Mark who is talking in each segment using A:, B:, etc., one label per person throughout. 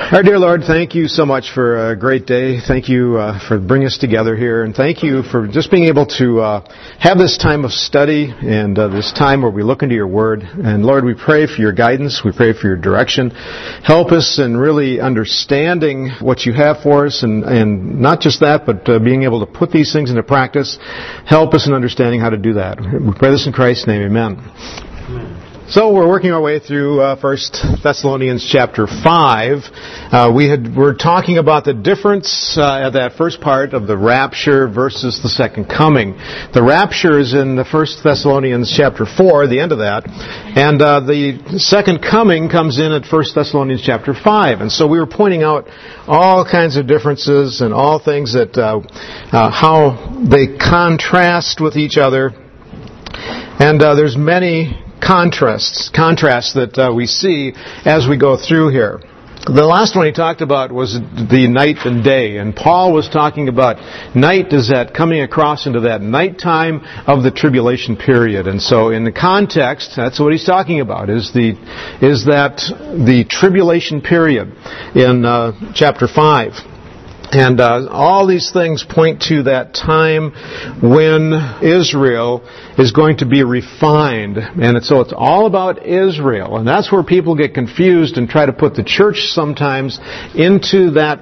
A: Our dear Lord, thank you so much for a great day. Thank you for bringing us together here. And thank you for just being able to have this time of study and this time where we look into your Word. And Lord, we pray for your guidance. We pray for your direction. Help us in really understanding what you have for us. And not just that, but being able to put these things into practice. Help us in understanding how to do that. We pray this in Christ's name. Amen. Amen. So we're working our way through 1 Thessalonians chapter 5. We're talking about the difference at that first part of the rapture versus the second coming. The rapture is in the 1 Thessalonians chapter 4, the end of that, and the second coming comes in at 1 Thessalonians chapter 5. And so we were pointing out all kinds of differences and all things that how they contrast with each other. And there's many contrasts that we see as we go through here. The last one he talked about was the night and day, and Paul was talking about night is that coming across into that nighttime of the tribulation period. And so in the context, that's what he's talking about, is that the tribulation period in chapter 5. And all these things point to that time when Israel is going to be refined. And so it's all about Israel. And that's where people get confused and try to put the church sometimes into that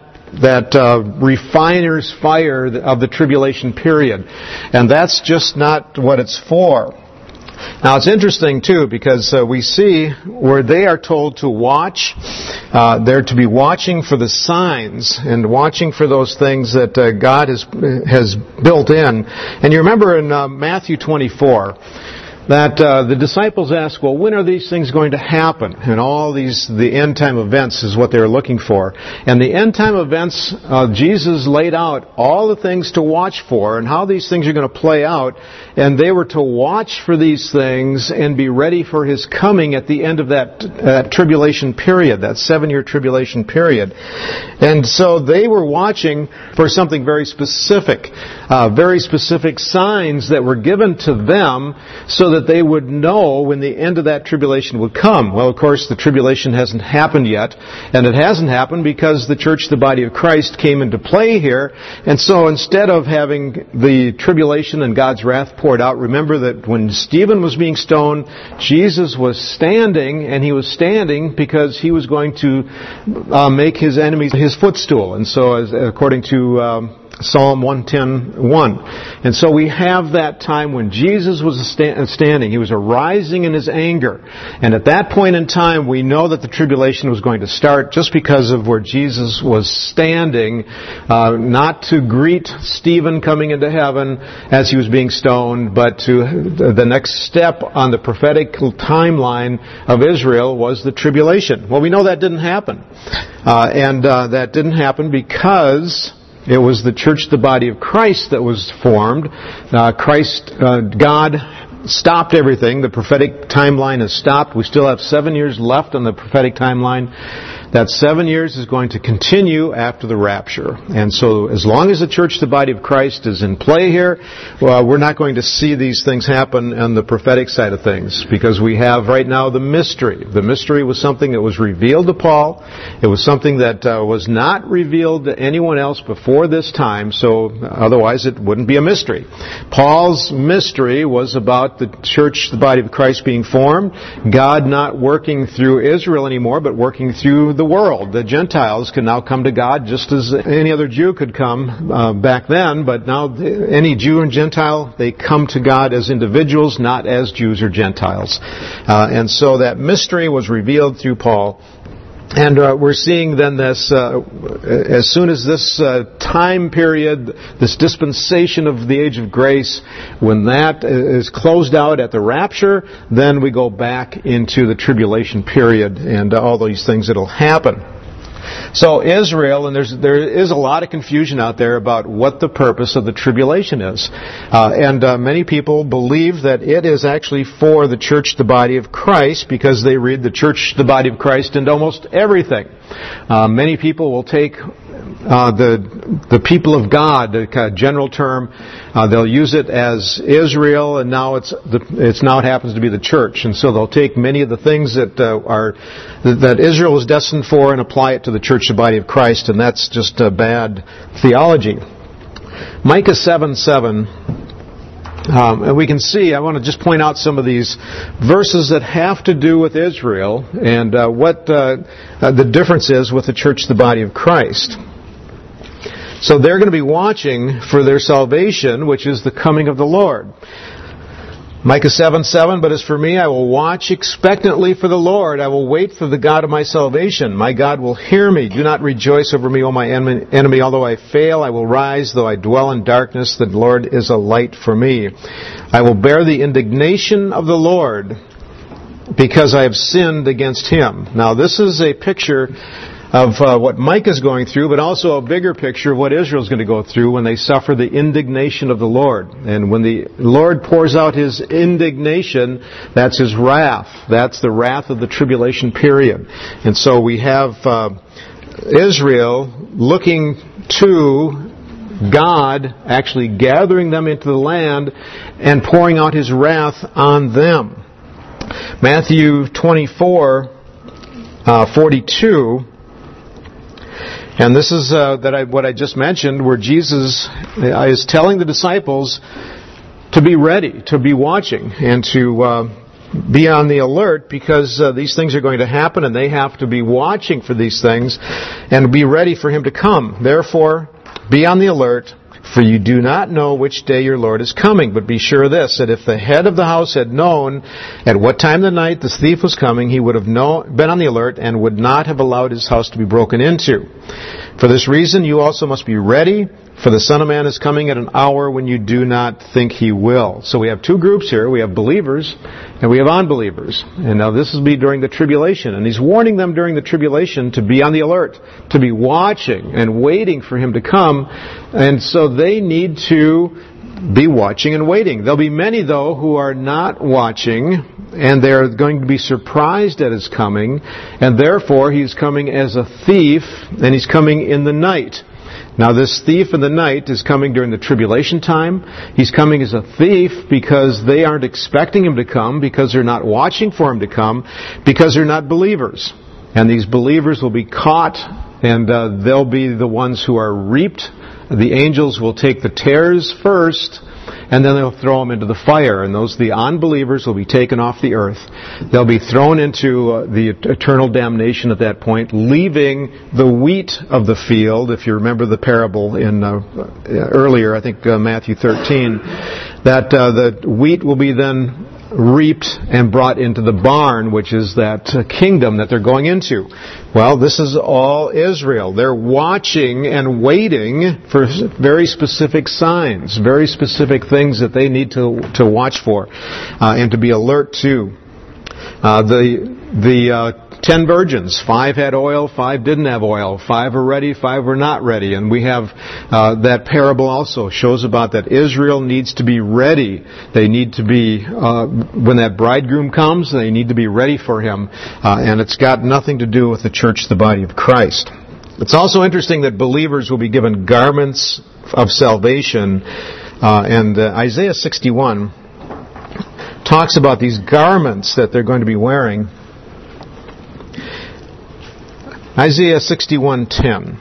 A: refiner's fire of the tribulation period. And that's just not what it's for. Now, it's interesting, too, because we see where they are told to watch. They're to be watching for the signs and watching for those things that God has built in. And you remember in Matthew 24 that the disciples ask, well, when are these things going to happen? And all the end time events is what they're looking for. And the end time events, Jesus laid out all the things to watch for and how these things are going to play out. And they were to watch for these things and be ready for His coming at the end of that tribulation period, that 7-year tribulation period. And so they were watching for something very specific signs that were given to them so that they would know when the end of that tribulation would come. Well, of course, the tribulation hasn't happened yet, and it hasn't happened because the church, the body of Christ, came into play here. And so instead of having the tribulation and God's wrath poured out, remember that when Stephen was being stoned, Jesus was standing, and He was standing because He was going to make His enemies His footstool. And so, according to Psalm 110:1. And so we have that time when Jesus was standing. He was arising in His anger. And at that point in time, we know that the tribulation was going to start just because of where Jesus was standing, not to greet Stephen coming into heaven as he was being stoned, but to the next step on the prophetic timeline of Israel was the tribulation. Well, we know that didn't happen. And that didn't happen because it was the church, the body of Christ, that was formed. God stopped everything. The prophetic timeline has stopped. We still have 7 years left on the prophetic timeline. That 7 years is going to continue after the rapture. And so as long as the church, the body of Christ, is in play here, we're not going to see these things happen on the prophetic side of things, because we have right now the mystery. The mystery was something that was revealed to Paul. It was something that was not revealed to anyone else before this time, so otherwise it wouldn't be a mystery. Paul's mystery was about the church, the body of Christ, being formed, God not working through Israel anymore, but working through the world. The Gentiles can now come to God just as any other Jew could come back then, but now any Jew and Gentile, they come to God as individuals, not as Jews or Gentiles. And so that mystery was revealed through Paul. And we're seeing then this, as soon as this time period, this dispensation of the age of grace, when that is closed out at the rapture, then we go back into the tribulation period and all these things that will happen. So Israel, and there is a lot of confusion out there about what the purpose of the tribulation is. And many people believe that it is actually for the church, the body of Christ, because they read the church, the body of Christ, into almost everything. Many people will take the people of God, a kind of general term. They'll use it as Israel, and now it happens to be the church. And so they'll take many of the things that Israel was destined for and apply it to the church, the body of Christ, and that's just bad theology. Micah 7:7. And we can see, I want to just point out some of these verses that have to do with Israel and what the difference is with the church, the body of Christ. So they're going to be watching for their salvation, which is the coming of the Lord. Micah 7:7, but as for me, I will watch expectantly for the Lord. I will wait for the God of my salvation. My God will hear me. Do not rejoice over me, O my enemy. Although I fail, I will rise. Though I dwell in darkness, the Lord is a light for me. I will bear the indignation of the Lord because I have sinned against Him. Now, this is a picture of what Micah is going through, but also a bigger picture of what Israel is going to go through when they suffer the indignation of the Lord. And when the Lord pours out His indignation, that's His wrath. That's the wrath of the tribulation period. And so we have Israel looking to God actually gathering them into the land and pouring out His wrath on them. Matthew 24:42. And this is what I just mentioned, where Jesus is telling the disciples to be ready, to be watching, and to be on the alert, because these things are going to happen, and they have to be watching for these things and be ready for Him to come. Therefore, be on the alert, for you do not know which day your Lord is coming. But be sure of this, that if the head of the house had known at what time of the night the thief was coming, he would have been on the alert and would not have allowed his house to be broken into. For this reason, you also must be ready, for the Son of Man is coming at an hour when you do not think He will. So we have two groups here. We have believers and we have unbelievers. And now this will be during the tribulation. And He's warning them during the tribulation to be on the alert, to be watching and waiting for Him to come. And so they need to be watching and waiting. There'll be many, though, who are not watching, and they're going to be surprised at His coming. And therefore, He's coming as a thief, and He's coming in the night. Now, this thief in the night is coming during the tribulation time. He's coming as a thief because they aren't expecting Him to come, because they're not watching for Him to come, because they're not believers. And these believers will be caught, and they'll be the ones who are reaped. The angels will take the tares first, and then they'll throw them into the fire. And the unbelievers will be taken off the earth. They'll be thrown into the eternal damnation at that point, leaving the wheat of the field. If you remember the parable in earlier, I think Matthew 13, that the wheat will be then reaped and brought into the barn, which is that kingdom that they're going into. Well, this is all Israel. They're watching and waiting for very specific signs, very specific things that they need to watch for and to be alert to. The 10 virgins, 5 had oil, 5 didn't have oil, 5 were ready, 5 were not ready. And we have that parable also shows about that Israel needs to be ready. They need to be, when that bridegroom comes, they need to be ready for him. And it's got nothing to do with the church, the body of Christ. It's also interesting that believers will be given garments of salvation. And Isaiah 61 talks about these garments that they're going to be wearing. Isaiah 61:10.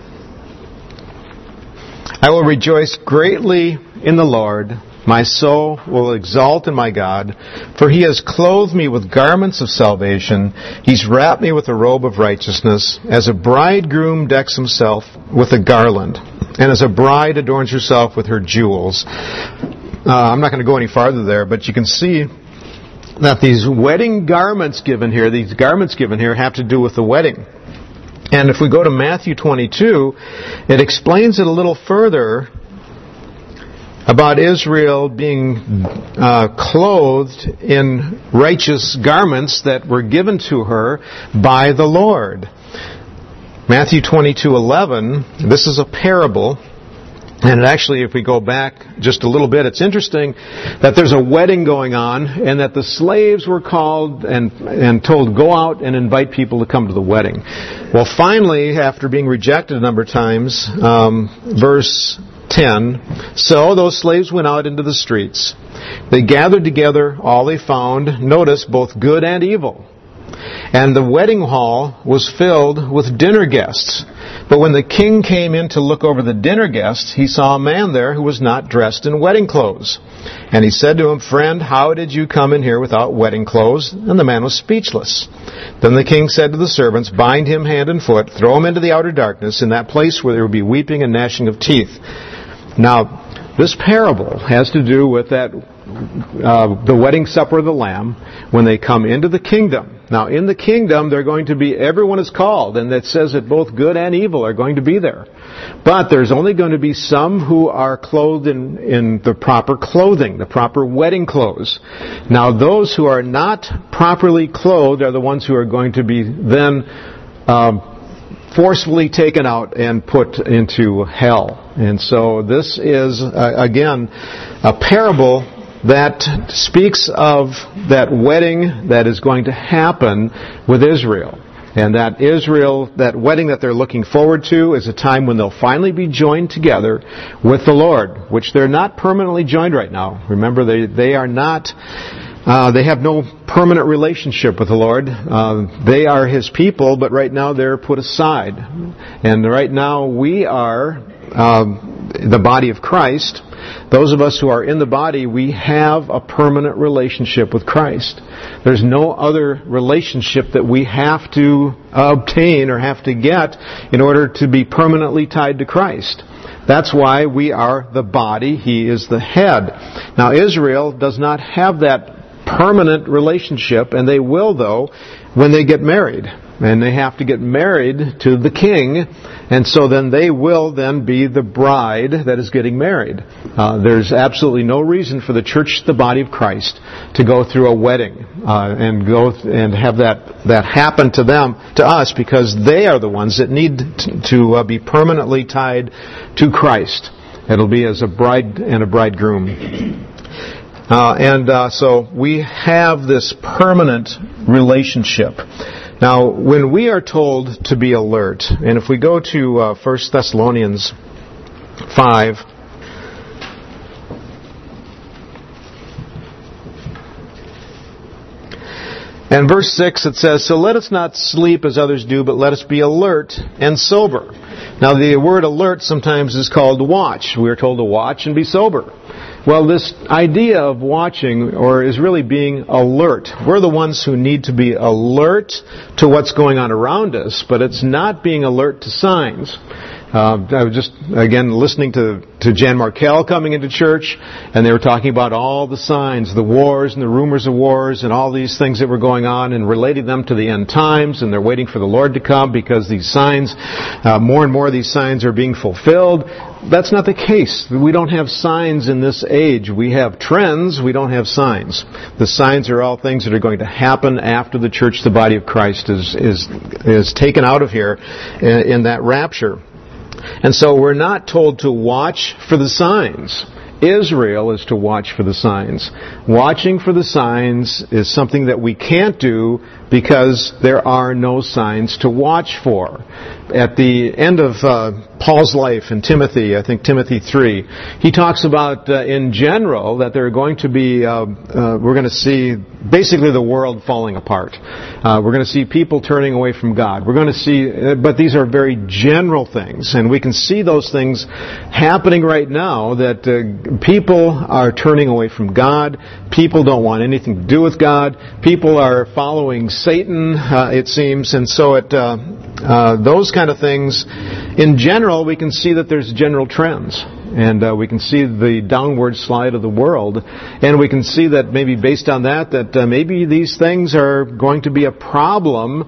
A: I will rejoice greatly in the Lord. My soul will exult in my God, for He has clothed me with garments of salvation. He's wrapped me with a robe of righteousness, as a bridegroom decks himself with a garland, and as a bride adorns herself with her jewels. I'm not going to go any farther there, but you can see that these wedding garments given here, have to do with the wedding. And if we go to Matthew 22, it explains it a little further about Israel being clothed in righteous garments that were given to her by the Lord. Matthew 22:11, this is a parable. And actually, if we go back just a little bit, it's interesting that there's a wedding going on and that the slaves were called and told, go out and invite people to come to the wedding. Well, finally, after being rejected a number of times, verse 10, so those slaves went out into the streets. They gathered together all they found, notice, both good and evil. And the wedding hall was filled with dinner guests. But when the king came in to look over the dinner guests, he saw a man there who was not dressed in wedding clothes. And he said to him, Friend, how did you come in here without wedding clothes? And the man was speechless. Then the king said to the servants, Bind him hand and foot, throw him into the outer darkness, in that place where there will be weeping and gnashing of teeth. Now, this parable has to do with that the wedding supper of the Lamb when they come into the kingdom. Now, in the kingdom, they're going to be, everyone is called, and that says that both good and evil are going to be there. But there's only going to be some who are clothed in the proper clothing, the proper wedding clothes. Now, those who are not properly clothed are the ones who are going to be then forcefully taken out and put into hell. And so this is, again, a parable that speaks of that wedding that is going to happen with Israel. And that Israel, that wedding that they're looking forward to is a time when they'll finally be joined together with the Lord, which they're not permanently joined right now. Remember, they are not, they have no permanent relationship with the Lord. They are His people, but right now they're put aside. And right now we are the body of Christ. Those of us who are in the body, we have a permanent relationship with Christ. There's no other relationship that we have to obtain or have to get in order to be permanently tied to Christ. That's why we are the body. He is the head. Now, Israel does not have that permanent relationship, and they will, though, when they get married. And they have to get married to the king, and so then they will then be the bride that is getting married. There's absolutely no reason for the church, the body of Christ, to go through a wedding and go and have that happen to them, to us, because they are the ones that need to be permanently tied to Christ. It'll be as a bride and a bridegroom. So we have this permanent relationship. Now, when we are told to be alert, and if we go to 1 Thessalonians 5, and verse 6, it says, So let us not sleep as others do, but let us be alert and sober. Now, the word alert sometimes is called watch. We are told to watch and be sober. Well, this idea of watching is really being alert. We're the ones who need to be alert to what's going on around us, but it's not being alert to signs. I was just, again, listening to Jan Markell coming into church, and they were talking about all the signs, the wars and the rumors of wars and all these things that were going on, and relating them to the end times, and they're waiting for the Lord to come because these signs, more and more of these signs are being fulfilled. That's not the case. We don't have signs in this age. We have trends, we don't have signs. The signs are all things that are going to happen after the church, the body of Christ, is taken out of here in that rapture. And so we're not told to watch for the signs. Israel is to watch for the signs. Watching for the signs is something that we can't do because there are no signs to watch for. At the end of Paul's life in Timothy, I think Timothy 3, he talks about in general that there are going to be, we're going to see basically the world falling apart. We're going to see people turning away from God. We're going to see, but these are very general things, and we can see those things happening right now, that people are turning away from God. People don't want anything to do with God. People are following Satan, it seems, and so those kind of things, in general, we can see that there's general trends. And we can see the downward slide of the world. And we can see that maybe based on that maybe these things are going to be a problem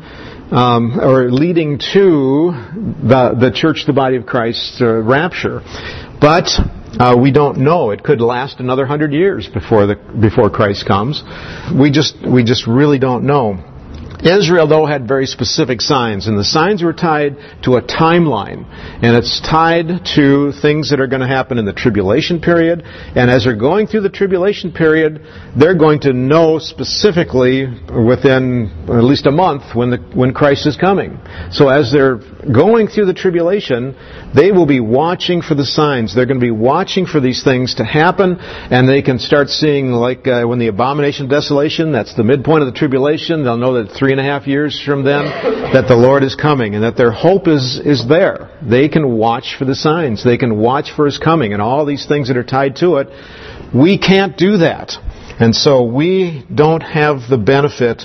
A: or leading to the church, the body of Christ's rapture. But we don't know. It could last another 100 years before Christ comes. We just really don't know. Israel, though, had very specific signs, and the signs were tied to a timeline, and it's tied to things that are going to happen in the tribulation period, and as they're going through the tribulation period, they're going to know specifically within at least a month when Christ is coming. So as they're going through the tribulation, they will be watching for the signs. They're going to be watching for these things to happen, and they can start seeing, like when the abomination of desolation, that's the midpoint of the tribulation, they'll know that 3.5 years from then that the Lord is coming and that their hope is there. They can watch for the signs. They can watch for His coming and all these things that are tied to it. We can't do that. And so we don't have the benefit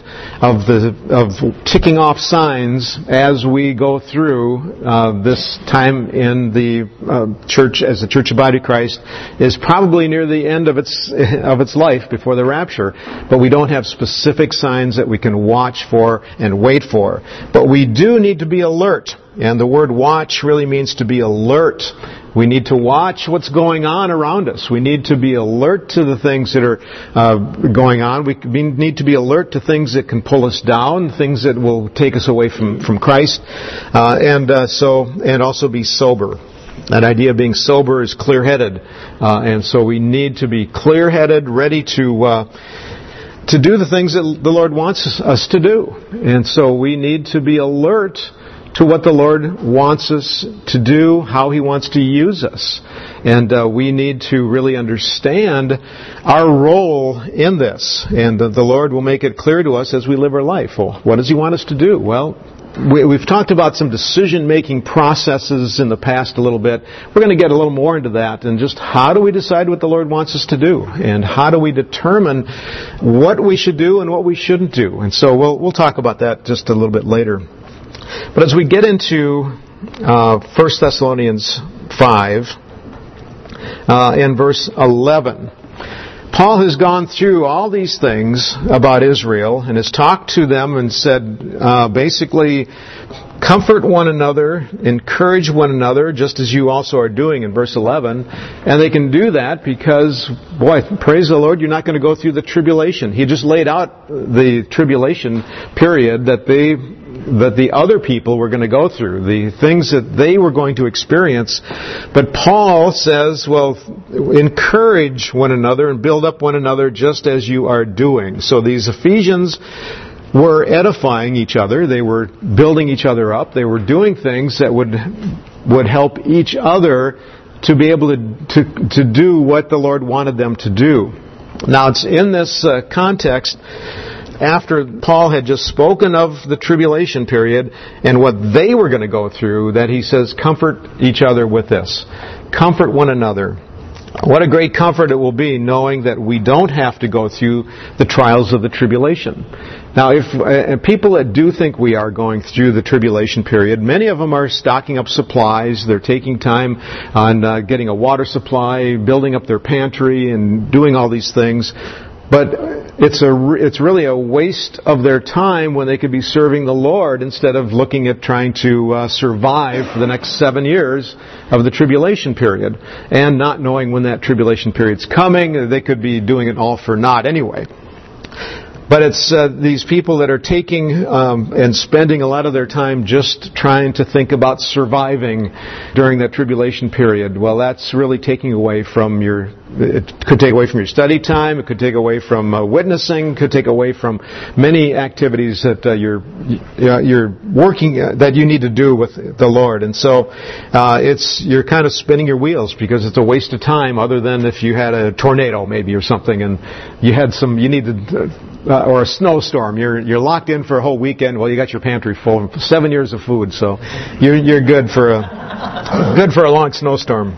A: of ticking off signs as we go through this time in the church, as the Church of Body of Christ is probably near the end of its life before the rapture. But we don't have specific signs that we can watch for and wait for. But we do need to be alert. And the word watch really means to be alert. We need to watch what's going on around us. We need to be alert to the things that are going on. We need to be alert to things that can pull us down, things that will take us away from Christ, and also be sober. That idea of being sober is clear-headed, and so we need to be clear-headed, ready to do the things that the Lord wants us to do. And so we need to be alert to what the Lord wants us to do, how He wants to use us. And we need to really understand our role in this. And the Lord will make it clear to us as we live our life. Well, what does He want us to do? Well, we've talked about some decision-making processes in the past a little bit. We're going to get a little more into that, and just how do we decide what the Lord wants us to do, and how do we determine what we should do and what we shouldn't do. And so we'll talk about that just a little bit later. But as we get into 1 Thessalonians 5, in verse 11, Paul has gone through all these things about Israel and has talked to them and said, basically, comfort one another, encourage one another, just as you also are doing in verse 11. And they can do that because, boy, praise the Lord, you're not going to go through the tribulation. He just laid out the tribulation period that the other people were going to go through, the things that they were going to experience. But Paul says, well, encourage one another and build up one another just as you are doing. So these Ephesians were edifying each other. They were building each other up. They were doing things that would help each other to be able to do what the Lord wanted them to do. Now, it's in this context, after Paul had just spoken of the tribulation period and what they were going to go through, that he says, comfort each other with this. Comfort one another. What a great comfort it will be knowing that we don't have to go through the trials of the tribulation. Now, if people that do think we are going through the tribulation period, many of them are stocking up supplies. They're taking time on getting a water supply, building up their pantry, and doing all these things. But it's really a waste of their time when they could be serving the Lord instead of looking at trying to survive for the next 7 years of the tribulation period and not knowing when that tribulation period's coming. They could be doing it all for naught anyway. But it's these people that are taking and spending a lot of their time just trying to think about surviving during that tribulation period. Well, that's really taking away from it could take away from your study time. It could take away from witnessing. Could take away from many activities that you're working that you need to do with the Lord. And so you're kind of spinning your wheels because it's a waste of time. Other than if you had a tornado maybe or something, and you needed. Or a snowstorm, you're locked in for a whole weekend. Well, you got your pantry full, 7 years of food, so you're good for a long snowstorm.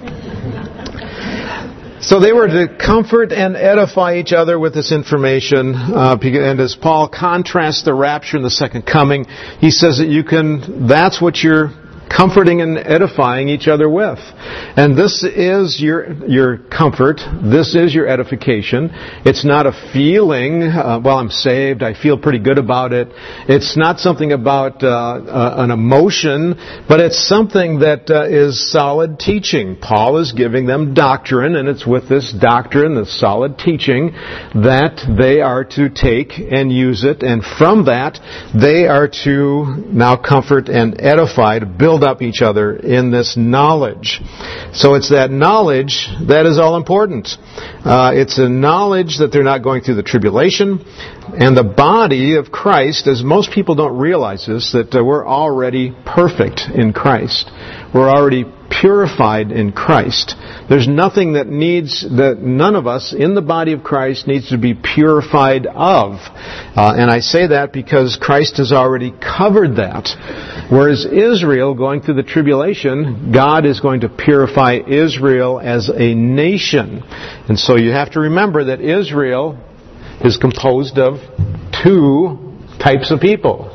A: So they were to comfort and edify each other with this information. And as Paul contrasts the rapture and the second coming, he says that that's what you're comforting and edifying each other with. And this is your comfort. This is your edification. It's not a feeling, well, I'm saved, I feel pretty good about it. It's not something about an emotion, but it's something that is solid teaching. Paul is giving them doctrine, and it's with this doctrine, this solid teaching, that they are to take and use it, and from that, they are to now comfort and edify, to build up each other in this knowledge. So it's that knowledge that is all important. It's a knowledge that they're not going through the tribulation, and the body of Christ, as most people don't realize this, that we're already perfect in Christ. We're already purified in Christ. There's nothing that none of us in the body of Christ needs to be purified of. And I say that because Christ has already covered that. Whereas Israel, going through the tribulation, God is going to purify Israel as a nation. And so you have to remember that Israel is composed of two types of people.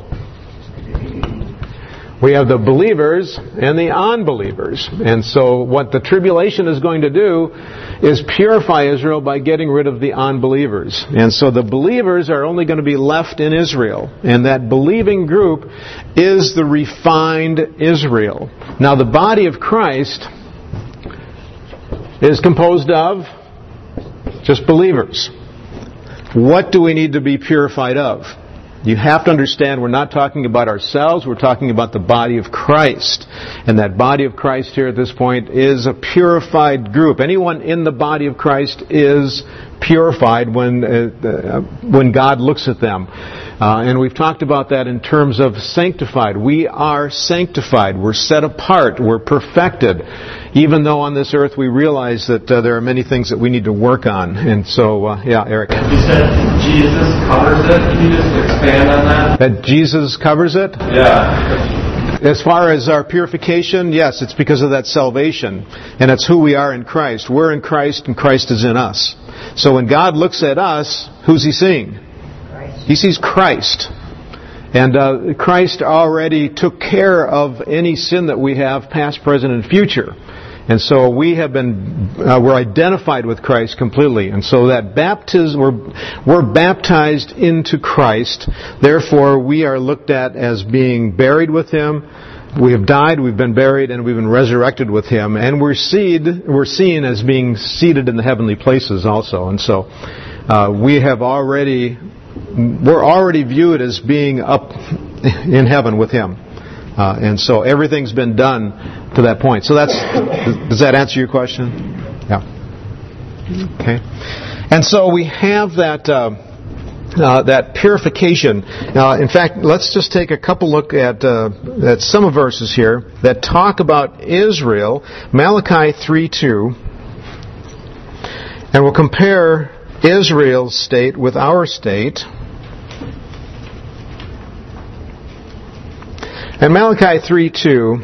A: We have the believers and the unbelievers. And so what the tribulation is going to do is purify Israel by getting rid of the unbelievers. And so the believers are only going to be left in Israel. And that believing group is the refined Israel. Now the body of Christ is composed of just believers. What do we need to be purified of? You have to understand we're not talking about ourselves, we're talking about the body of Christ. And that body of Christ here at this point is a purified group. Anyone in the body of Christ is purified when God looks at them. And we've talked about that in terms of sanctified. We are sanctified. We're set apart. We're perfected. Even though on this earth we realize that there are many things that we need to work on. And so, Eric.
B: You said Jesus covers it. Can you just expand on that?
A: That Jesus covers it?
B: Yeah.
A: As far as our purification, yes, it's because of that salvation. And it's who we are in Christ. We're in Christ and Christ is in us. So when God looks at us, who's He seeing? Christ. He sees Christ. And Christ already took care of any sin that we have, past, present, and future. And so we have we're identified with Christ completely. And so that we're baptized into Christ. Therefore, we are looked at as being buried with Him. We have died, we've been buried, and we've been resurrected with Him. And we're seen as being seated in the heavenly places also. And so we're already viewed as being up in heaven with Him. And so everything's been done to that point. So does that answer your question? Yeah. Okay. And so we have that purification. In fact, let's just take a couple look at some verses here that talk about Israel. Malachi 3:2, and we'll compare Israel's state with our state. And Malachi 3:2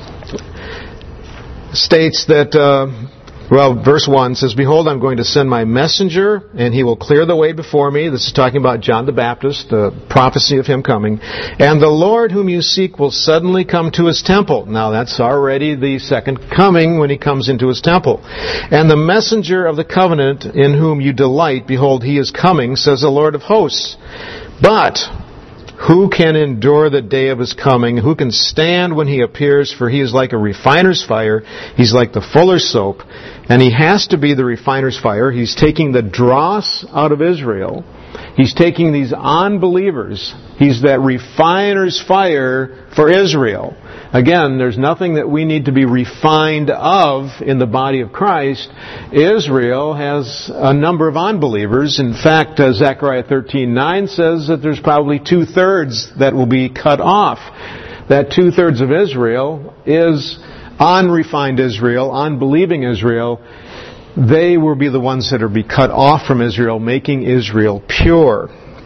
A: states that, verse 1 says, "Behold, I'm going to send my messenger, and he will clear the way before me." This is talking about John the Baptist, the prophecy of him coming. "And the Lord whom you seek will suddenly come to His temple." Now that's already the second coming when He comes into His temple. "And the messenger of the covenant in whom you delight, behold, He is coming, says the Lord of hosts. But who can endure the day of His coming? Who can stand when He appears? For He is like a refiner's fire. He's like the fuller's soap." And He has to be the refiner's fire. He's taking the dross out of Israel. He's taking these unbelievers. He's that refiner's fire for Israel. Again, there's nothing that we need to be refined of in the body of Christ. Israel has a number of unbelievers. In fact, Zechariah 13:9 says that there's probably 2/3 that will be cut off. That 2/3 of Israel is unrefined Israel, unbelieving Israel. They will be the ones that will be cut off from Israel, making Israel pure.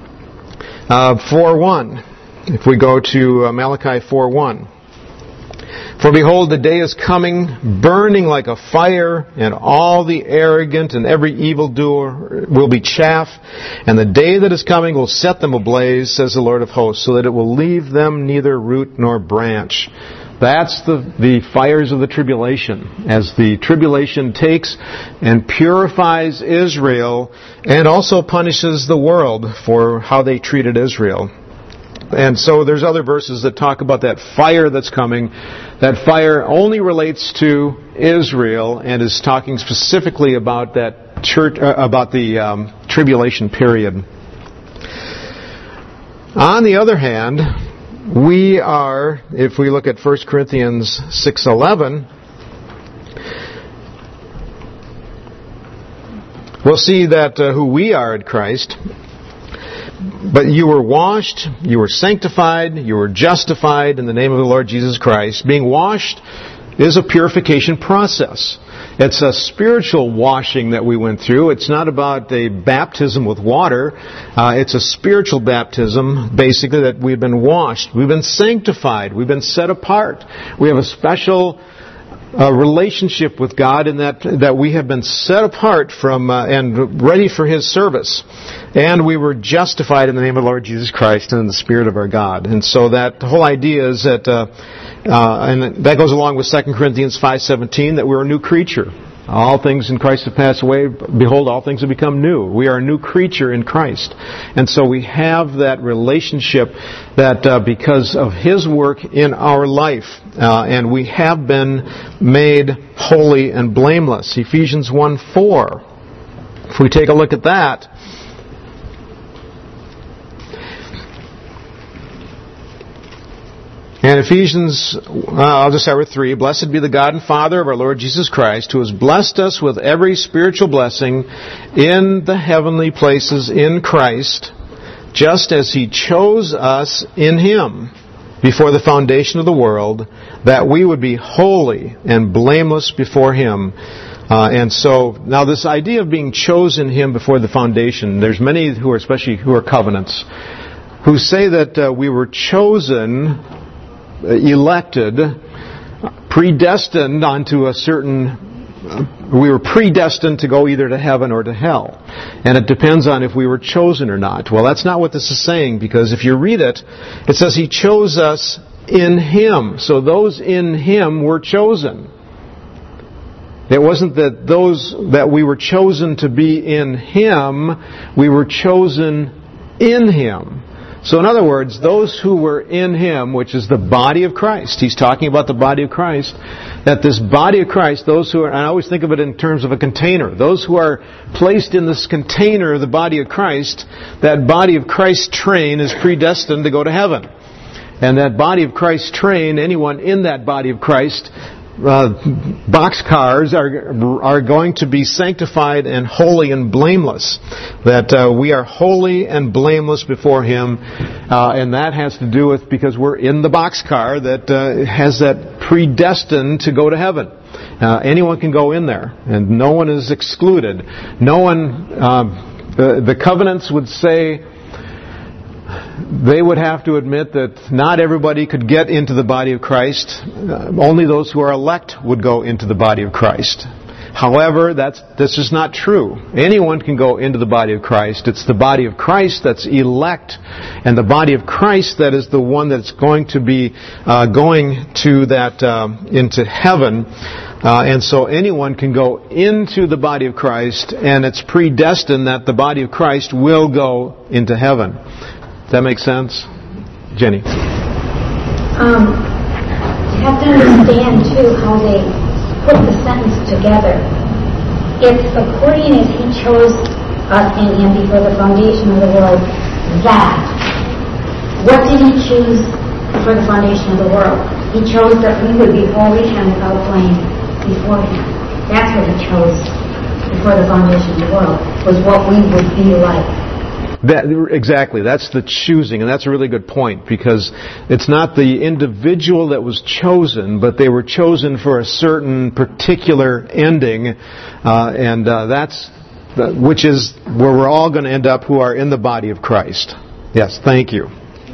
A: 4:1. If we go to Malachi 4:1. "For behold, the day is coming, burning like a fire, and all the arrogant and every evildoer will be chaff. And the day that is coming will set them ablaze, says the Lord of hosts, so that it will leave them neither root nor branch." That's the fires of the tribulation, as the tribulation takes and purifies Israel and also punishes the world for how they treated Israel. And so there's other verses that talk about that fire that's coming. That fire only relates to Israel and is talking specifically about that church, about the tribulation period. On the other hand, we are, if we look at 1 Corinthians 6:11, we'll see that who we are in Christ. But you were washed, you were sanctified, you were justified in the name of the Lord Jesus Christ. Being washed is a purification process. It's a spiritual washing that we went through. It's not about a baptism with water. It's a spiritual baptism, basically, that we've been washed. We've been sanctified. We've been set apart. We have a special relationship with God in that we have been set apart from and ready for His service. And we were justified in the name of the Lord Jesus Christ and in the Spirit of our God. And so that whole idea is that, and that goes along with 2 Corinthians 5:17, that we're a new creature. All things in Christ have passed away. Behold, all things have become new. We are a new creature in Christ. And so we have that relationship that because of His work in our life, and we have been made holy and blameless. Ephesians 1:4. If we take a look at that, and Ephesians, I'll just start with 3. Blessed be the God and Father of our Lord Jesus Christ, who has blessed us with every spiritual blessing in the heavenly places in Christ, just as He chose us in Him before the foundation of the world, that we would be holy and blameless before Him. And so, now this idea of being chosen Him before the foundation, there's many who are, especially who are covenants, who say that we were chosen, elected, predestined onto a certain, we were predestined to go either to heaven or to hell. And it depends on if we were chosen or not. Well, that's not what this is saying, because if you read it, it says He chose us in Him. So those in Him were chosen. It wasn't that those that we were chosen to be in Him, we were chosen in Him. So in other words, those who were in Him, which is the body of Christ, He's talking about the body of Christ, that this body of Christ, those who are, I always think of it in terms of a container, those who are placed in this container, the body of Christ, that body of Christ train is predestined to go to heaven. And that body of Christ train, anyone in that body of Christ, boxcars are going to be sanctified and holy and blameless. That we are holy and blameless before Him, and that has to do with because we're in the boxcar that has that predestined to go to heaven. Anyone can go in there, and no one is excluded. No one. The covenants would say. They would have to admit that not everybody could get into the body of Christ. Only those who are elect would go into the body of Christ. However, this is not true. Anyone can go into the body of Christ. It's the body of Christ that's elect, and the body of Christ that is the one that's going to be going to that into heaven. And so anyone can go into the body of Christ, and it's predestined that the body of Christ will go into heaven. Does that make sense? Jenny?
C: You have to understand, too, how they put the sentence together. It's according as He chose us in Him before the foundation of the world, that. What did He choose before the foundation of the world? He chose that we would be holy and without blame before Him. That's what He chose before the foundation of the world, was what we would be like.
A: Exactly. That's the choosing, and that's a really good point, because it's not the individual that was chosen, but they were chosen for a certain particular ending, and that's which is where we're all going to end up, who are in the body of Christ. Yes, thank you.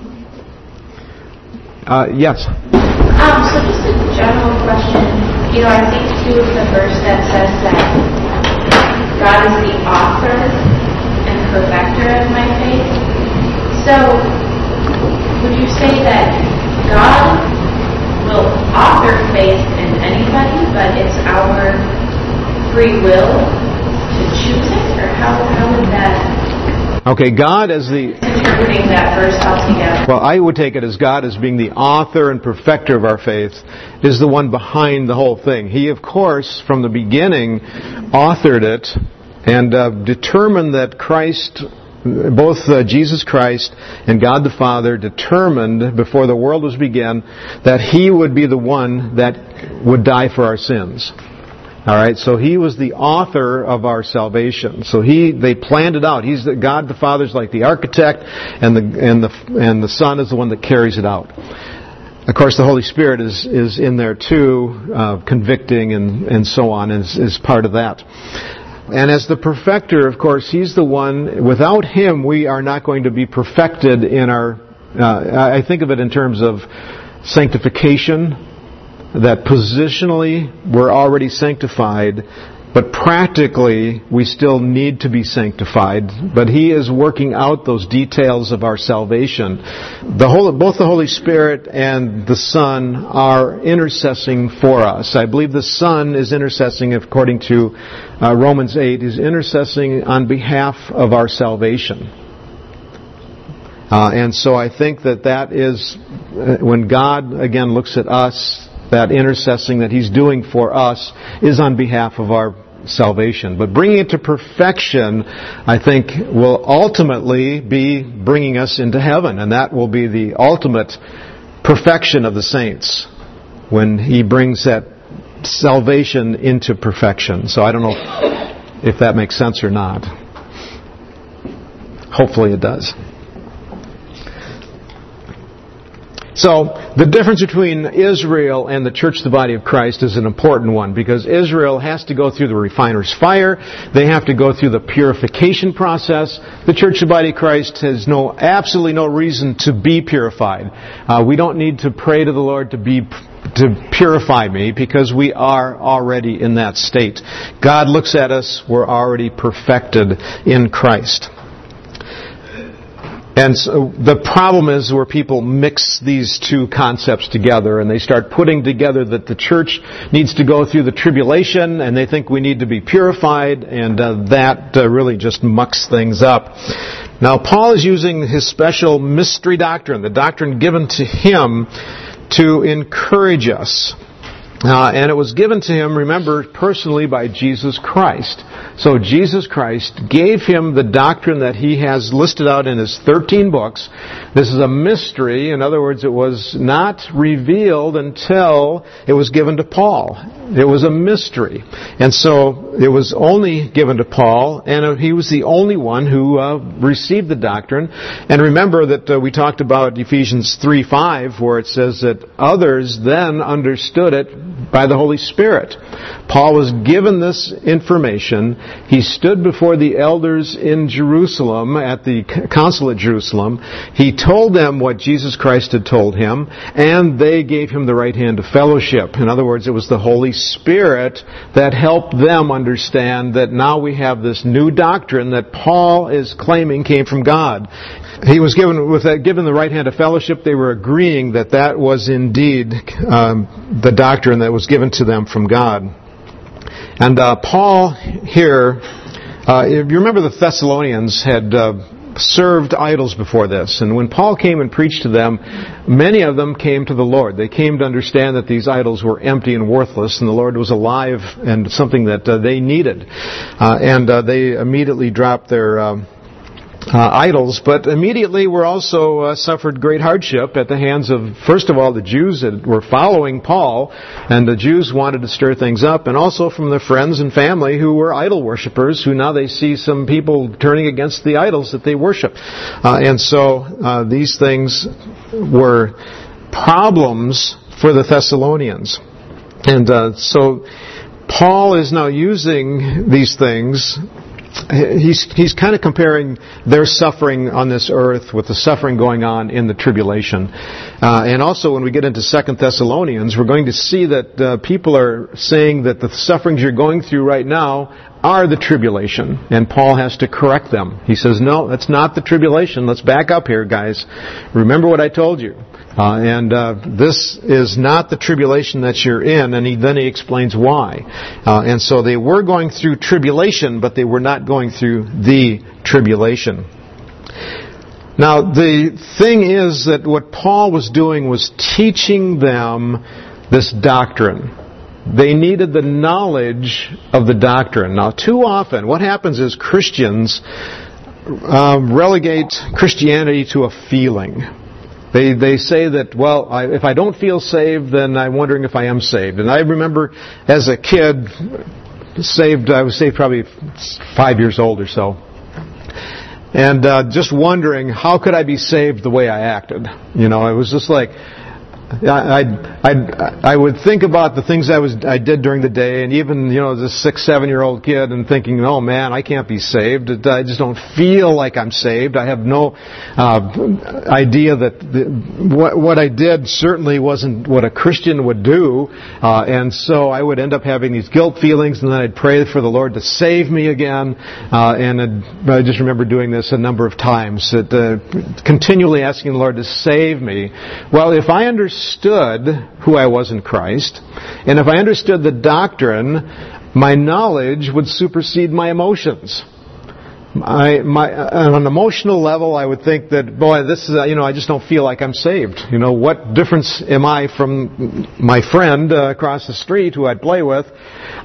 A: Yes.
D: So just a general question. I think too of the verse that says that God is the author and perfecter of my faith. So, would you say that God So author faith in anybody, but it's our free will to choose it, or how would that...
A: Okay, God as the...
D: Interpreting that verse altogether.
A: Well, I would take it as God as being the author and perfecter of our faith is the one behind the whole thing. He, of course, from the beginning, authored it and determined that Christ... Both Jesus Christ and God the Father determined before the world was begun that He would be the one that would die for our sins. All right, so He was the author of our salvation. So they planned it out. God the Father's like the architect, and the Son is the one that carries it out. Of course, the Holy Spirit is in there too, convicting and so on, is part of that. And as the perfecter, of course, He's the one, without Him we are not going to be perfected in our, I think of it in terms of sanctification, that positionally we're already sanctified, but practically we still need to be sanctified. But He is working out those details of our salvation. Both the Holy Spirit and the Son are intercessing for us. I believe the Son is intercessing, according to Romans 8, is intercessing on behalf of our salvation. And so I think that is, when God again looks at us, that intercessing that He's doing for us is on behalf of our salvation. But bringing it to perfection, I think, will ultimately be bringing us into heaven. And that will be the ultimate perfection of the saints, when He brings that salvation into perfection. So I don't know if that makes sense or not. Hopefully it does. So, the difference between Israel and the church, the body of Christ, is an important one, because Israel has to go through the refiner's fire. They have to go through the purification process. The church, the body of Christ, has absolutely no reason to be purified. We don't need to pray to the Lord to purify me, because we are already in that state. God looks at us, we're already perfected in Christ. And so the problem is where people mix these two concepts together, and they start putting together that the church needs to go through the tribulation, and they think we need to be purified, and that really just mucks things up. Now, Paul is using his special mystery doctrine, the doctrine given to him to encourage us. And it was given to him, remember, personally by Jesus Christ. So Jesus Christ gave him the doctrine that he has listed out in his 13 books. This is a mystery. In other words, it was not revealed until it was given to Paul. It was a mystery. And so it was only given to Paul, and he was the only one who received the doctrine. And remember that we talked about Ephesians 3:5, where it says that others then understood it by the Holy Spirit. Paul was given this information. He stood before the elders in Jerusalem, at the council at Jerusalem. He told them what Jesus Christ had told him, and they gave him the right hand of fellowship. In other words, it was the Holy Spirit that helped them understand that now we have this new doctrine that Paul is claiming came from God. He was given the right hand of fellowship. They were agreeing that was indeed the doctrine that was given to them from God. And Paul here, if you remember, the Thessalonians had served idols before this. And when Paul came and preached to them, many of them came to the Lord. They came to understand that these idols were empty and worthless, and the Lord was alive and something that they needed. And they immediately dropped their idols, but immediately were also suffered great hardship at the hands of, first of all, the Jews that were following Paul, and the Jews wanted to stir things up, and also from their friends and family who were idol worshippers, who now they see some people turning against the idols that they worship. And so these things were problems for the Thessalonians. And so Paul is now using these things. He's kind of comparing their suffering on this earth with the suffering going on in the tribulation. And also when we get into 2 Thessalonians, we're going to see that people are saying that the sufferings you're going through right now are the tribulation. And Paul has to correct them. He says, no, that's not the tribulation. Let's back up here, guys. Remember what I told you. This is not the tribulation that you're in, and then he explains why. And so they were going through tribulation, but they were not going through the tribulation. Now, the thing is that what Paul was doing was teaching them this doctrine. They needed the knowledge of the doctrine. Now, too often, what happens is Christians relegate Christianity to a feeling. They say that, well, if I don't feel saved, then I'm wondering if I am saved. And I remember as a kid, I was saved probably 5 years old or so. And just wondering, how could I be saved the way I acted? You know, it was just like, I would think about the things I did during the day, and even, as a 6, 7-year-old kid, and thinking, oh man, I can't be saved. I just don't feel like I'm saved. I have no idea that what I did certainly wasn't what a Christian would do, and so I would end up having these guilt feelings, and then I'd pray for the Lord to save me again, and I just remember doing this a number of times, continually asking the Lord to save me. Well, if I understood who I was in Christ, and if I understood the doctrine, my knowledge would supersede my emotions. On an emotional level, I would think that, boy, this is, I just don't feel like I'm saved. What difference am I from my friend across the street who I'd play with?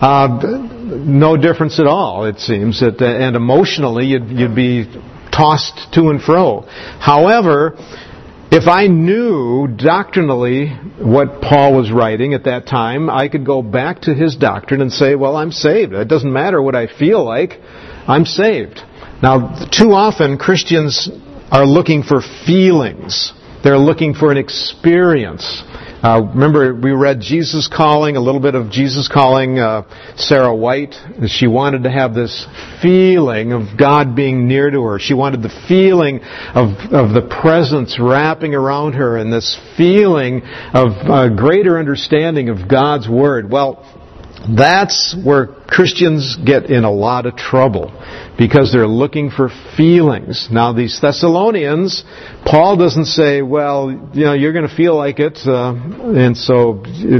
A: No difference at all, it seems. And emotionally, you'd be tossed to and fro. However, if I knew doctrinally what Paul was writing at that time, I could go back to his doctrine and say, well, I'm saved. It doesn't matter what I feel like. I'm saved. Now, too often Christians are looking for feelings. They're looking for an experience. Remember, we read Jesus Calling, a little bit of Jesus Calling Sarah White. She wanted to have this feeling of God being near to her. She wanted the feeling of the presence wrapping around her, and this feeling of greater understanding of God's Word. Well, that's where Christians get in a lot of trouble, because they're looking for feelings. Now, these Thessalonians, Paul doesn't say, well, you're going to feel like it, and so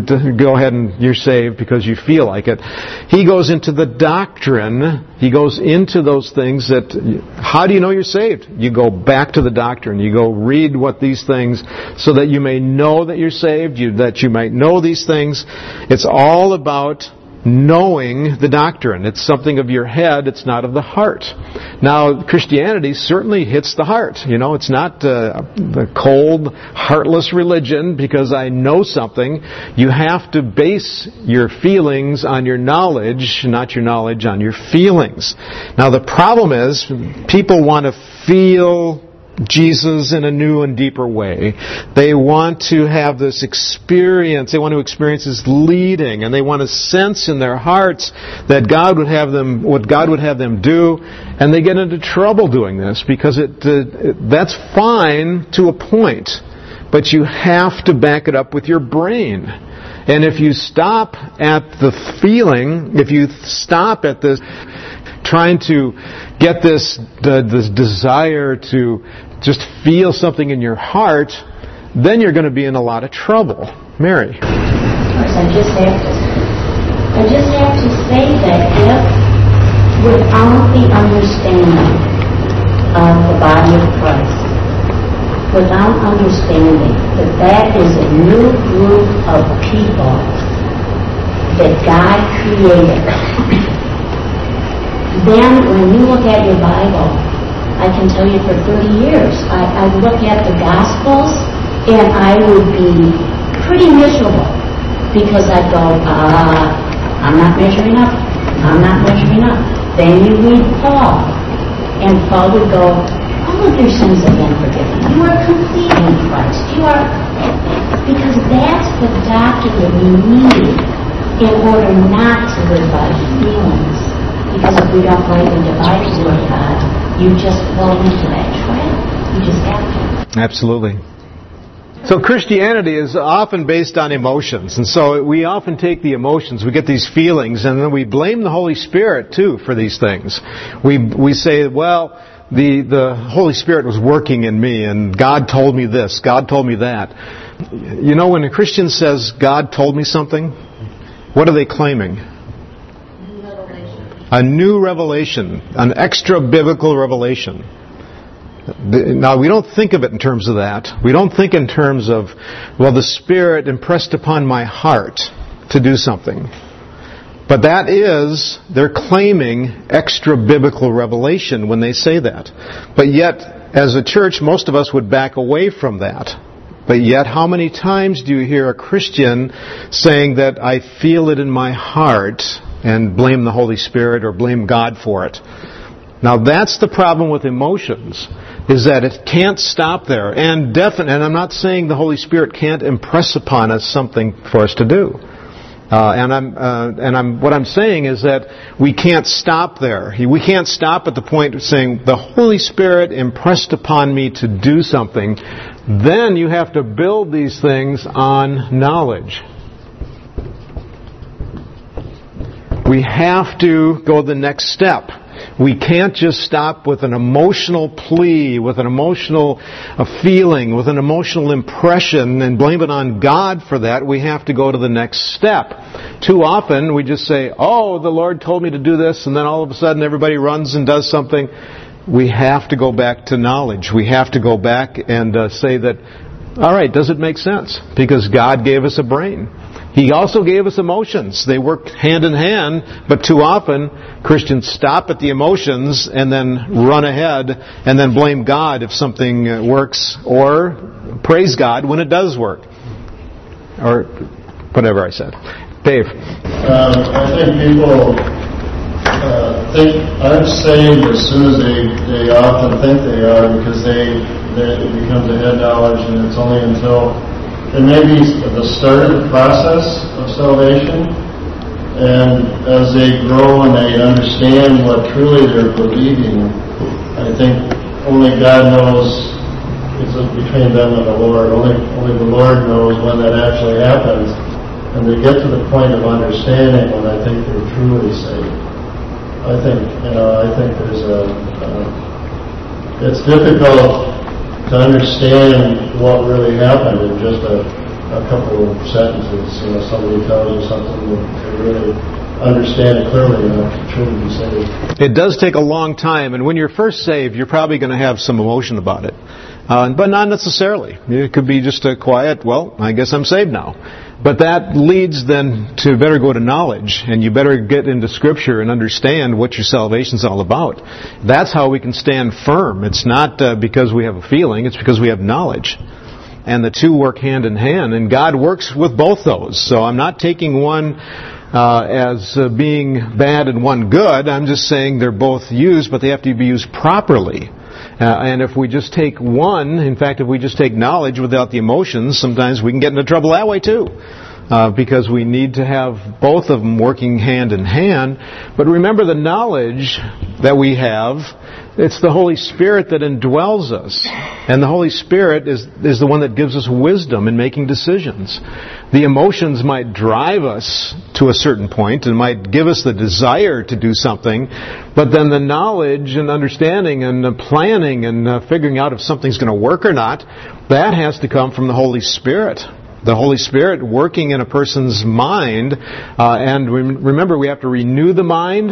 A: go ahead and you're saved because you feel like it. He goes into the doctrine. He goes into those things that, how do you know you're saved? You go back to the doctrine. You go read what these things, so that you may know that you're saved, that you might know these things. It's all about knowing the doctrine. It's something of your head, it's not of the heart. Now, Christianity certainly hits the heart. It's not the cold, heartless religion because I know something. You have to base your feelings on your knowledge, not your knowledge on your feelings. Now, the problem is, people want to feel Jesus in a new and deeper way. They want to have this experience. They want to experience His leading, and they want to sense in their hearts that God would have them, what God would have them do, and they get into trouble doing this because that's fine to a point, but you have to back it up with your brain. And if you stop at the feeling, if you stop at this, trying to get this desire to just feel something in your heart, then you're going to be in a lot of trouble. Mary.
C: Of course, I just have to say that if, without the understanding of the body of Christ, without understanding that is a new group of people that God created, then when you look at your Bible, I can tell you for 30 years, I look at the Gospels and I would be pretty miserable because I'd go, I'm not measuring up. Then you read Paul, and Paul would go, all of your sins have been forgiven. You are complete in Christ. Because that's the doctrine that we need in order not to live by feelings. Because if we don't rightly divide the Word of God, you just fall into that trap. You just have to.
A: Absolutely. So Christianity is often based on emotions, and so we often take the emotions, we get these feelings, and then we blame the Holy Spirit too for these things. We say, well, the Holy Spirit was working in me, and God told me this, God told me that. You know, when a Christian says, God told me something, what are they claiming? A new revelation, an extra biblical revelation. Now, we don't think of it in terms of that. We don't think in terms of, well, the Spirit impressed upon my heart to do something. But that is, they're claiming extra biblical revelation when they say that. But yet, as a church, most of us would back away from that. But yet, how many times do you hear a Christian saying that I feel it in my heart and blame the Holy Spirit or blame God for it? Now, that's the problem with emotions, is that it can't stop there. And I'm not saying the Holy Spirit can't impress upon us something for us to do. What I'm saying is that we can't stop there. We can't stop at the point of saying, the Holy Spirit impressed upon me to do something. Then you have to build these things on knowledge. We have to go the next step. We can't just stop with an emotional plea, with an emotional feeling, with an emotional impression and blame it on God for that. We have to go to the next step. Too often we just say, oh, the Lord told me to do this, and then all of a sudden everybody runs and does something. We have to go back to knowledge. We have to go back and say that, all right, does it make sense? Because God gave us a brain. He also gave us emotions. They work hand in hand, but too often Christians stop at the emotions and then run ahead and then blame God if something works, or praise God when it does work. Or whatever I said. Dave.
E: I think people think aren't saved as soon as they often think they are, because it becomes a head knowledge, and it's only until it may be the start of the process of salvation, and as they grow and they understand what truly they're believing, I think only God knows. It's between them and the Lord. Only the Lord knows when that actually happens, and they get to the point of understanding when I think they're truly saved. I think there's it's difficult to understand what really happened in just a couple of sentences. Somebody tells you something to really understand it clearly enough to truly be saved.
A: It does take a long time, and when you're first saved, you're probably going to have some emotion about it. But not necessarily. It could be just a quiet, well, I guess I'm saved now. But that leads then to better go to knowledge, and you better get into Scripture and understand what your salvation's all about. That's how we can stand firm. It's not because we have a feeling, it's because we have knowledge. And the two work hand in hand, and God works with both those. So I'm not taking one as being bad and one good. I'm just saying they're both used, but they have to be used properly. And if we just take one, in fact, if we just take knowledge without the emotions, sometimes we can get into trouble that way too. Because we need to have both of them working hand in hand. But remember, the knowledge that we have, it's the Holy Spirit that indwells us. And the Holy Spirit is the one that gives us wisdom in making decisions. The emotions might drive us to a certain point and might give us the desire to do something, but then the knowledge and understanding and the planning and figuring out if something's going to work or not, that has to come from the Holy Spirit. The Holy Spirit working in a person's mind. And remember, we have to renew the mind.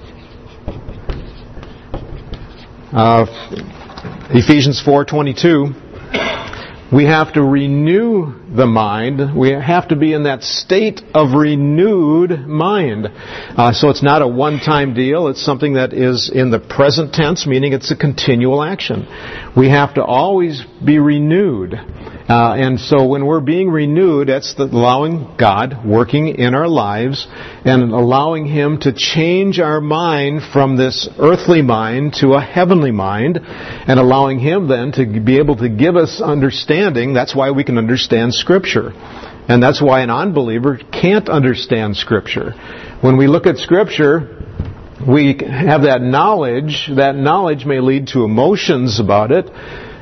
A: Ephesians 4:22. We have to renew the mind. We have to be in that state of renewed mind. So it's not a one-time deal. It's something that is in the present tense, meaning it's a continual action. We have to always be renewed. And so when we're being renewed, that's allowing God working in our lives and allowing Him to change our mind from this earthly mind to a heavenly mind, and allowing Him then to be able to give us understanding. That's why we can understand Scripture. And that's why an unbeliever can't understand Scripture. When we look at Scripture, we have that knowledge. That knowledge may lead to emotions about it.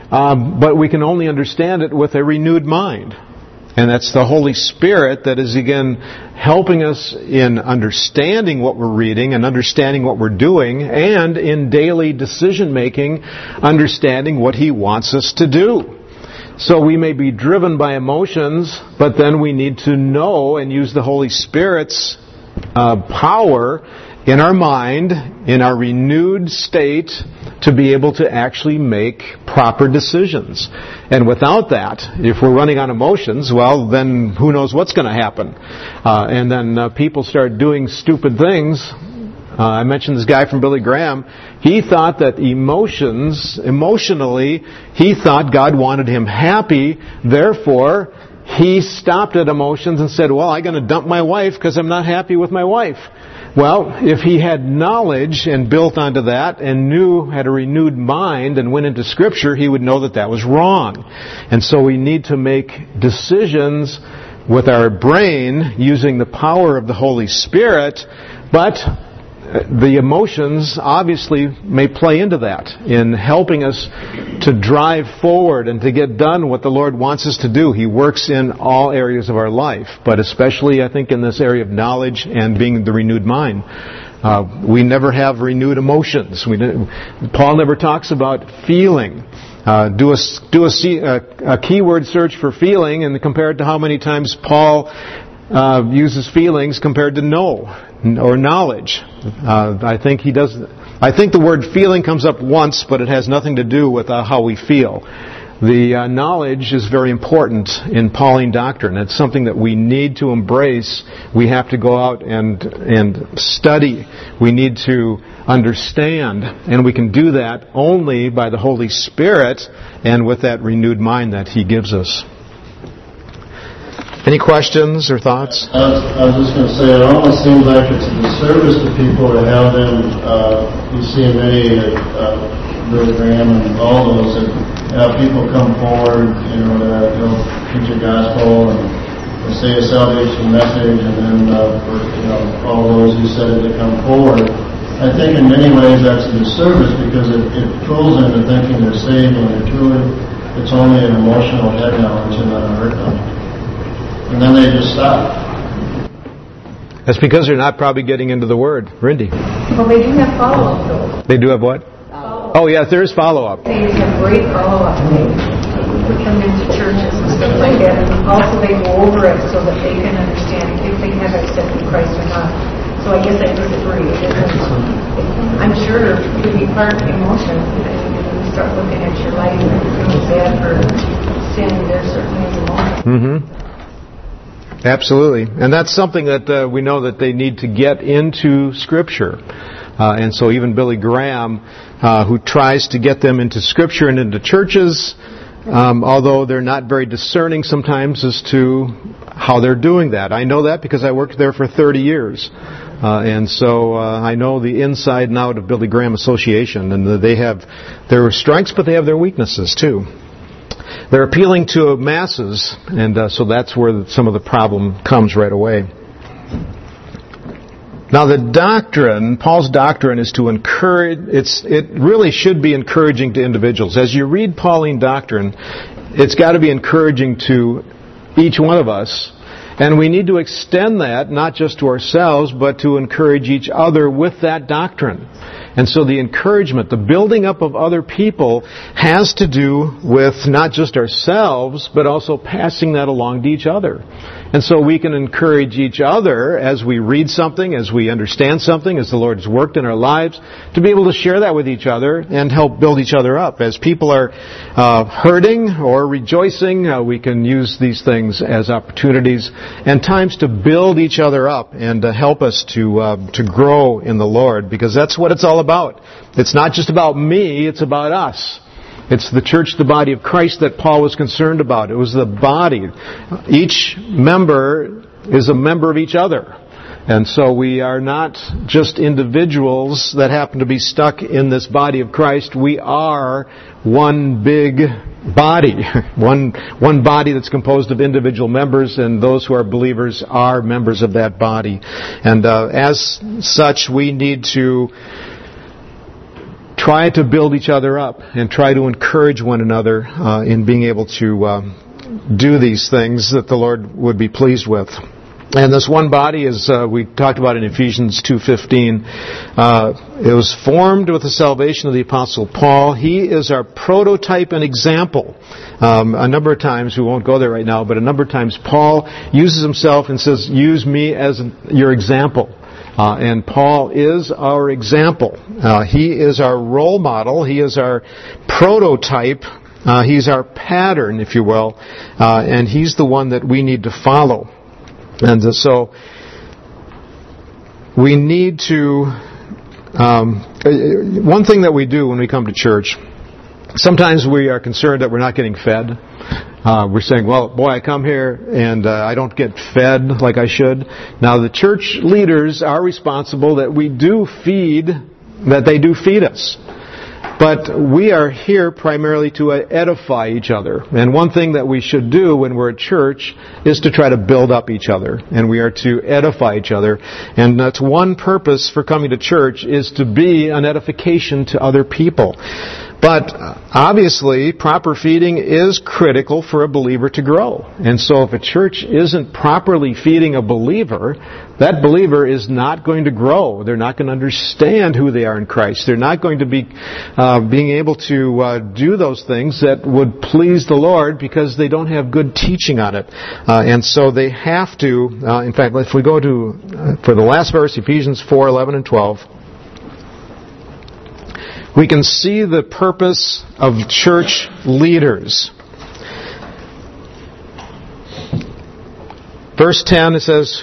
A: but we can only understand it with a renewed mind. And that's the Holy Spirit that is, again, helping us in understanding what we're reading and understanding what we're doing, and in daily decision-making, understanding what He wants us to do. So we may be driven by emotions, but then we need to know and use the Holy Spirit's power in our mind, in our renewed state, to be able to actually make proper decisions. And without that, if we're running on emotions, well, then who knows what's going to happen. And then people start doing stupid things. I mentioned this guy from Billy Graham. He thought that emotionally, he thought God wanted him happy. Therefore, he stopped at emotions and said, well, I'm going to dump my wife because I'm not happy with my wife. Well, if he had knowledge and built onto that and had a renewed mind and went into Scripture, he would know that that was wrong. And so we need to make decisions with our brain using the power of the Holy Spirit, but the emotions obviously may play into that in helping us to drive forward and to get done what the Lord wants us to do. He works in all areas of our life, but especially, I think, in this area of knowledge and being the renewed mind. We never have renewed emotions. Paul never talks about feeling. Do a keyword search for feeling and compare it to how many times Paul uses feelings compared to know or knowledge. I think he does. I think the word feeling comes up once, but it has nothing to do with how we feel. The knowledge is very important in Pauline doctrine. It's something that we need to embrace. We have to go out and study. We need to understand, and we can do that only by the Holy Spirit and with that renewed mind that He gives us. Any questions or thoughts?
E: I was just going to say, it almost seems like it's a disservice to people to have them, you see in many, Billy Graham and all those, that have people come forward, they'll preach a gospel and they'll say a salvation message, and then for all those who said it to come forward. I think in many ways that's a disservice because it fools them into thinking they're saved when they're truly, it's only an emotional head knowledge and not a heart knowledge. And then they just stop.
A: That's because they're not probably getting into the Word. Rindy.
F: Well, they do have follow-up, though.
A: They do have what?
F: Follow-up.
A: Oh, yes, there is follow-up.
F: They have great follow-up. They put them into churches and stuff like that. And also they go over it so that they can understand if they have accepted Christ or not. So I guess I disagree. I'm sure it could be part emotion. If you start looking at your life and feeling bad for sin, there certainly is emotion.
A: Mm-hmm. Absolutely. And that's something that we know that they need to get into Scripture. And so even Billy Graham, who tries to get them into Scripture and into churches, although they're not very discerning sometimes as to how they're doing that. I know that because I worked there for 30 years. And so I know the inside and out of Billy Graham Association. And they have their strengths, but they have their weaknesses too. They're appealing to masses, and so that's where some of the problem comes right away. Now the doctrine, Paul's doctrine, is to encourage, it really should be encouraging to individuals. As you read Pauline doctrine, it's got to be encouraging to each one of us. And we need to extend that, not just to ourselves, but to encourage each other with that doctrine. And so the encouragement, the building up of other people has to do with not just ourselves, but also passing that along to each other. And so we can encourage each other as we read something, as we understand something, as the Lord's worked in our lives, to be able to share that with each other and help build each other up. As people are hurting or rejoicing, we can use these things as opportunities and times to build each other up and to help us to grow in the Lord, because that's what it's all about. It's not just about me, it's about us. It's the church, the body of Christ, that Paul was concerned about. It was the body. Each member is a member of each other. And so we are not just individuals that happen to be stuck in this body of Christ. We are one big body. One body that's composed of individual members, and those who are believers are members of that body. And as such, we need to try to build each other up and try to encourage one another in being able to do these things that the Lord would be pleased with. And this one body, as we talked about in Ephesians 2:15, it was formed with the salvation of the Apostle Paul. He is our prototype and example. A number of times, we won't go there right now, but a number of times Paul uses himself and says, use me as your example. And Paul is our example. He is our role model. He is our prototype. He's our pattern, if you will. And he's the one that we need to follow. And so we need to, one thing that we do when we come to church, sometimes we are concerned that we're not getting fed. We're saying, well, boy, I come here and I don't get fed like I should. Now, the church leaders are responsible that they do feed us. But we are here primarily to edify each other. And one thing that we should do when we're at church is to try to build up each other. And we are to edify each other. And that's one purpose for coming to church, is to be an edification to other people. But obviously, proper feeding is critical for a believer to grow. And so if a church isn't properly feeding a believer, that believer is not going to grow. They're not going to understand who they are in Christ. They're not going to be being able to do those things that would please the Lord, because they don't have good teaching on it. And so they have to, in fact, if we go to, for the last verse, Ephesians 4:11 and 12, we can see the purpose of church leaders. Verse 10, it says,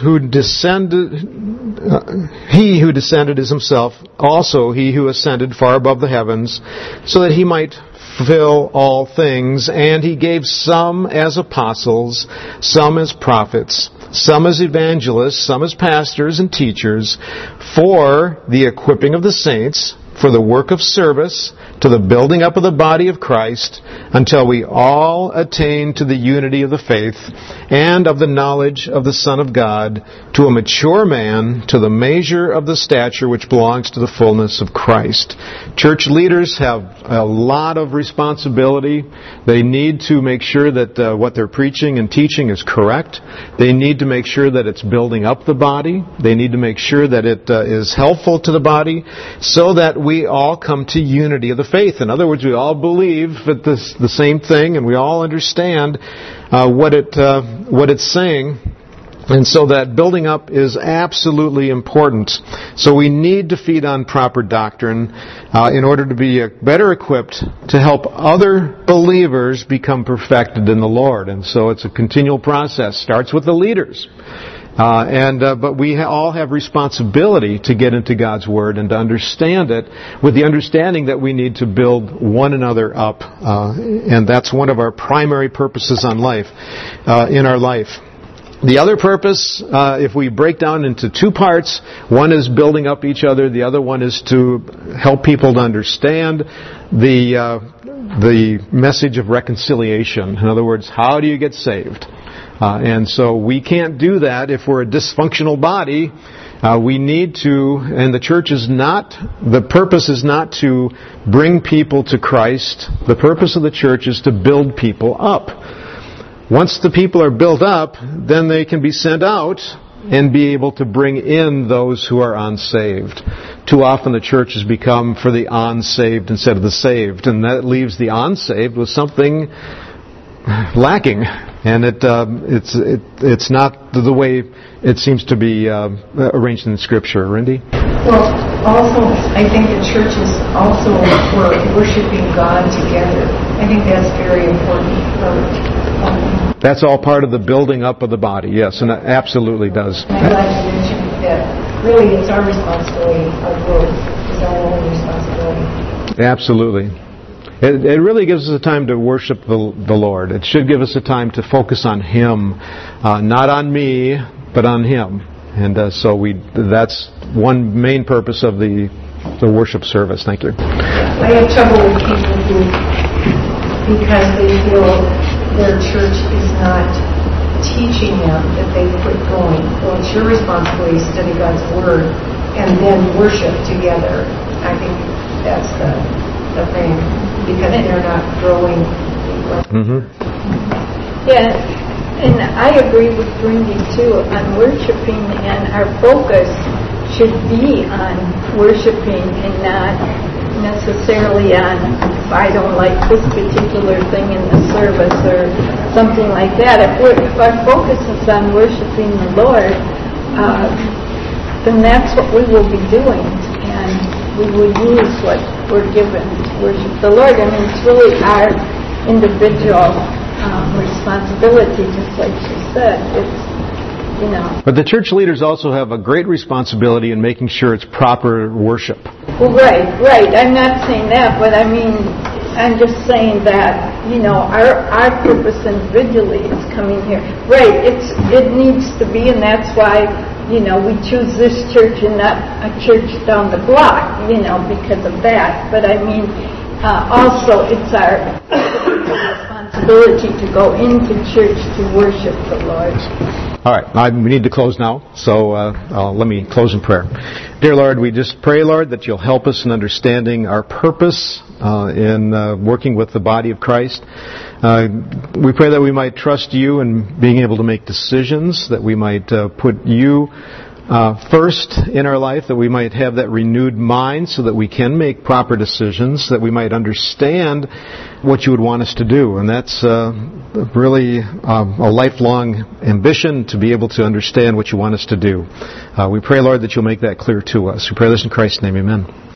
A: He who descended is himself also he who ascended far above the heavens, so that he might fill all things. And he gave some as apostles, some as prophets, some as evangelists, some as pastors and teachers, for the equipping of the saints, for the work of service, to the building up of the body of Christ, until we all attain to the unity of the faith and of the knowledge of the Son of God, to a mature man, to the measure of the stature which belongs to the fullness of Christ. Church leaders have a lot of responsibility. They need to make sure that what they're preaching and teaching is correct. They need to make sure that it's building up the body. They need to make sure that it is helpful to the body, so that we all come to unity of the faith. In other words, we all believe the same thing, and we all understand what it's saying. And so that building up is absolutely important. So we need to feed on proper doctrine in order to be better equipped to help other believers become perfected in the Lord. And so it's a continual process. Starts with the leaders. But we all have responsibility to get into God's Word and to understand it, with the understanding that we need to build one another up. And that's one of our primary purposes in our life. The other purpose, if we break down into two parts, one is building up each other, the other one is to help people to understand the message of reconciliation. In other words, how do you get saved? And so we can't do that if we're a dysfunctional body. We need to, and the purpose is not to bring people to Christ. The purpose of the church is to build people up. Once the people are built up, then they can be sent out and be able to bring in those who are unsaved. Too often the church has become for the unsaved instead of the saved, and that leaves the unsaved with something lacking. And it's not the way it seems to be arranged in Scripture. Randy?
F: Well, also, I think the church is also for worshiping God together. I think that's very important.
A: That's all part of the building up of the body, yes, and it absolutely does.
F: And I'd like to mention that really it's our responsibility, our growth is our only responsibility.
A: Absolutely. It really gives us a time to worship the Lord. It should give us a time to focus on Him, not on me, but on Him. And that's one main purpose of the worship service. Thank you.
F: I have trouble with people who, because they feel their church is not teaching them, that they quit going. Well, it's your responsibility to study God's Word and then worship together. I think that's the thing, because they're not growing.
G: Yeah, and I agree with Brandy too on worshiping, and our focus should be on worshiping and not necessarily on, if I don't like this particular thing in the service or something like that. If our focus is on worshiping the Lord, then that's what we will be doing, and we will use what we're given to worship the Lord. I mean, it's really our individual responsibility, just like she said. It's, you know.
A: But the church leaders also have a great responsibility in making sure it's proper worship.
G: Well, right. I'm not saying that, but I mean, I'm just saying that, you know, our purpose individually is coming here. Right, it needs to be, and that's why, you know, we choose this church and not a church down the block, you know, because of that. But I mean, also it's our responsibility to go into church to worship the Lord.
A: All right, we need to close now, so let me close in prayer. Dear Lord, we just pray, Lord, that you'll help us in understanding our purpose in working with the body of Christ. We pray that we might trust you in being able to make decisions, that we might put you first in our life, that we might have that renewed mind so that we can make proper decisions, that we might understand what you would want us to do. And that's really a lifelong ambition, to be able to understand what you want us to do. We pray, Lord, that you'll make that clear to us. We pray this in Christ's name, amen.